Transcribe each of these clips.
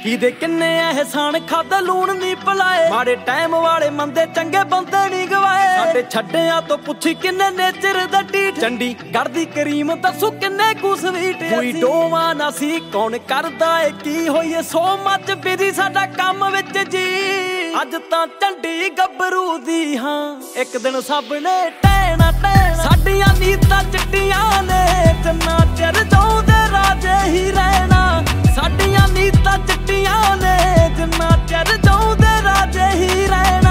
ਕੀ ਦੇ ਕਿੰਨੇ ਅਹਿਸਾਨ ਖਾਦਾ ਲੂਣ ਨਹੀਂ ਪਲਾਏ, ਮਾੜੇ ਟਾਈਮ ਵਾਲੇ ਮੰਦੇ ਚੰਗੇ ਬੰਦੇ ਨਹੀਂ ਗਵਾਏ। ਸਾਡੇ ਛੱਡਿਆਂ ਤੋਂ ਪੁੱਛੀ ਕਿੰਨੇ ਨੇਚਰ ਦਾ ਢੀਠ, ਚੰਡੀਗੜ੍ਹ ਦੀ ਕਰੀਮ ਦੱਸੂ ਕਿੰਨੇ ਕੁ ਸਵੀਟ। ਕੋਈ ਡੋਵਾ ਨਾ ਸੀ ਕੌਣ ਕਰਦਾ ਏ ਕੀ ਹੋਈਏ ਸੋ ਮੱਚ ਬਿਜੀ ਸਾਡਾ ਕੰਮ ਵਿੱਚ ਜੀ। ਅੱਜ ਤਾਂ ਝੰਡੀ ਗੱਭਰੂ ਦੀ ਹਾਂ ਇੱਕ ਦਿਨ ਸਭ ਨੇ ਟਹਿਣਾ ਟਹਿਣਾ। ਸਾਡੀਆਂ ਨੀਤਾਂ ਚਿੱਟੀਆਂ ਨੇ ਜਿੰਨਾ ਚਿਰ ਚਾਹੁੰਦੇ ਰਾਜੇ ਹੀ ਰਹਿਣਾ। ਸਾਡੀਆਂ ਨੀਤਾਂ ਚਿੱਟੀਆਂ ਨੇ ਜਿੰਨਾ ਚਿਰ ਚਾਹੁੰਦੇ ਰਾਜੇ ਹੀ ਰਹਿਣਾ।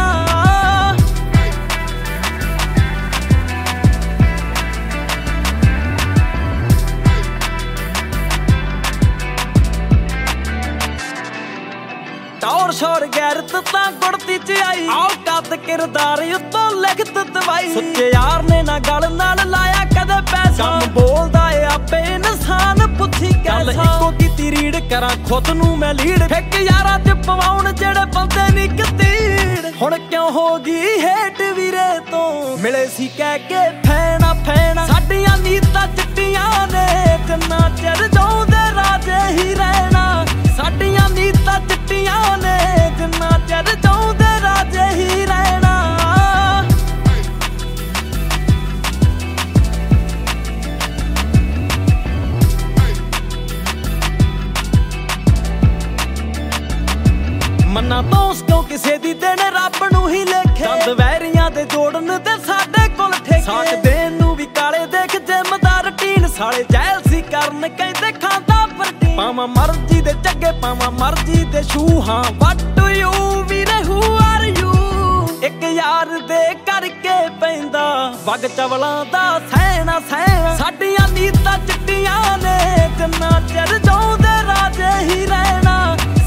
ਟੌਰ ਸ਼ੌਰ ਗੈਰਤ ਤਾਂ ਗੁੜਤੀ ਚ ਆਈ, ਔਕਾਤ ਕਿਰਦਾਰ ਉੱਤੋਂ ਲਿਖਤ ਦਵਾਈ। ਸੁੱਚੇ ਯਾਰ ਨੇ ਨਾ ਗਲ ਨਾਲ ਲਾਇਆ ਕਦੇ ਪੈਸਾ, ਕੰਮ ਬੋਲਦਾ ਏ ਆਪੇ ਇਨਸਾਨ ਪੁੱਛੀ ਕੈਸਾ। ਇੱਕੋ ਕੀਤੀ ਰੀੜ ਕਰਾਂ ਖੁਦ ਨੂੰ ਮੈਂ ਲੀਡ, ਇੱਕ ਯਾਰਾਂ ਚ ਪਵਾਉਣ ਜਿਹੜੇ ਬੰਦੇ ਨੀ ਕਤੀੜ। ਹੁਣ ਕਿਉਂ ਹੋ ਗਈ ਹੇਟ ਵੀਰੇ ਤੋਂ ਮਿਲੇ ਸੀ ਕਹਿ ਕੇ ਫੈਣਾ ਫੈਣਾ। ਸਾਡੀਆਂ ਨੀਤਾਂ ਚਿੱਟੀਆਂ ਨੇ ਜਿੰਨਾ ਚਿਰ ਚਾਹੁੰਦੇ ਰਾਜੇ ਹੀ ਰਹਿਣਾ। ਸਾਡੀਆਂ ਨੀਤਾਂ ਚਿੱਟੀਆਂ ਨੇ ਜਿੰਨਾ ਚਿਰ ਚਾਹੁੰਦੇ ਰਾਜੇ ਹੀ ਰਹਿਣਾ। ਮੰਨਾ ਦੋਸਤ ਕਿਉਂ ਕਿਸੇ ਦੀ ਦੇਣ ਰੱਬ ਨੂੰ ਹੀ ਲੇਖੇ, ਦੰਦ ਵੈਰੀਆਂ ਦੇ ਜੋੜਨ ਤੇ ਸਾਡੇ ਕੋਲ ਠੇਕੇ। ਸਾਕ ਦੇਣ ਨੂੰ ਵੀ ਕਾਲੇ ਦੇਖ ਜਿੰਮਦਾਰ ਟੀਨ, ਸਾਲੇ ਜੈਲ ਸੀ ਕਰਨ ਕਹਿੰਦੇ ਖਾਂਦਾ ਪ੍ਰੋਟੀਨ। ਪਾਵਾਂ ਮਰਜ਼ੀ ਦੇ ਚੱਗੇ ਪਾਵਾਂ ਮਰਜ਼ੀ ਦੇ ਸ਼ੂ, ਹਾਂ ਵਾਟ ਡੂ ਯੂ ਵੀਰੇ ਹੂ ਆਰ ਯੂ। ਇੱਕ ਯਾਰ ਦੇ ਕਰਕੇ ਪੈਂਦਾ ਵਗ ਚਵਲਾਂ ਦਾ ਸਹਿਣਾ ਸਹਿਣਾ। ਸਾਡੀਆਂ ਨੀਤਾਂ ਚਿੱਟੀਆਂ ਨੇ ਜਿੰਨਾ ਚਿਰ ਚਾਹੁੰਦੇ ਰਾਜੇ ਹੀ ਰਹਿਣਾ।